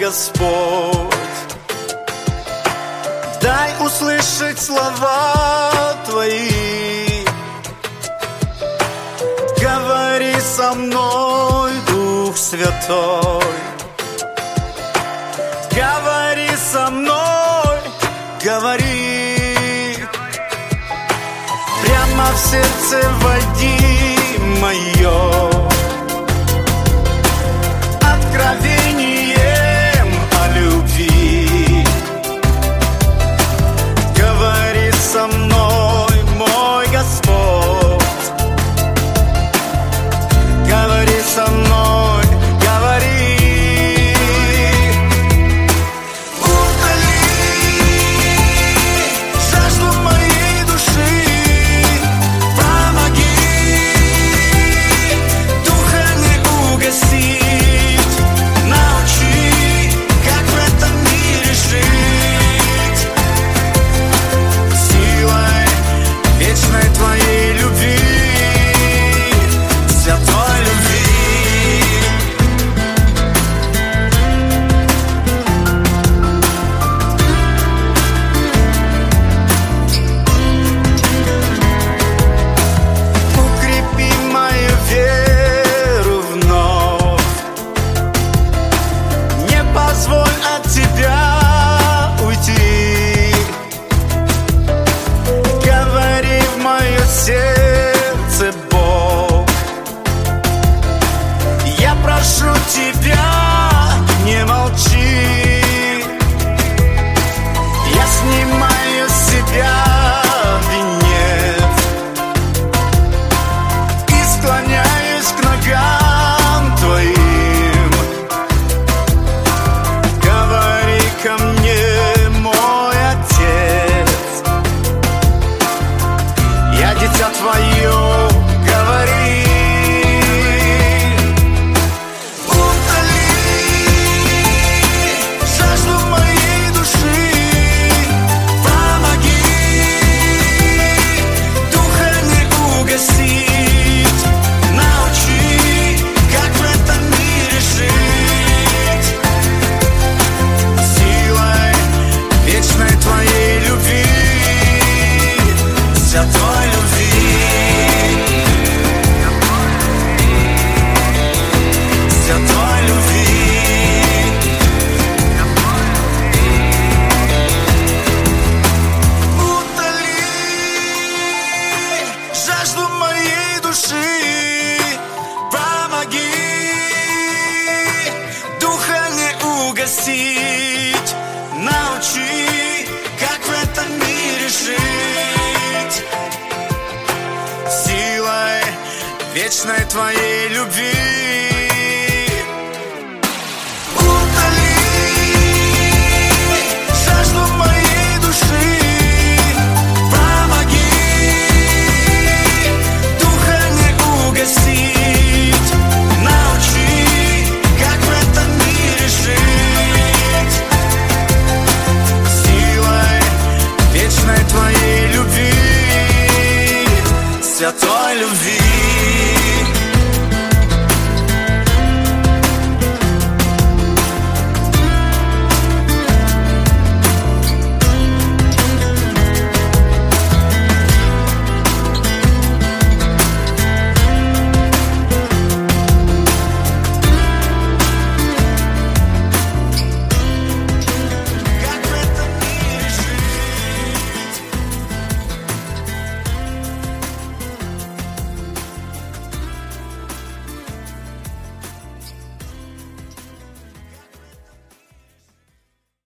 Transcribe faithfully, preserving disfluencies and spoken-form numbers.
Господь. Дай услышать слова Твои, говори со мной, Дух Святой. Говори со мной, говори, прямо в сердце войди мое, откровением о любви. Говори со мной, мой Господь. Говори со мной, говори. Сердце, Бог, я прошу Тебя, не молчи. Я снимаю с себя венец и склоняюсь к ногам Твоим. Говори ко мне, мой Отец, я дитя Твое, говори. Утоли жажду моей души, помоги духа не угасить, научи, как в этом мире жить, силой вечной Твоей любви, святой любви. Научи, как в этом мире жить, силой вечной Твоей любви.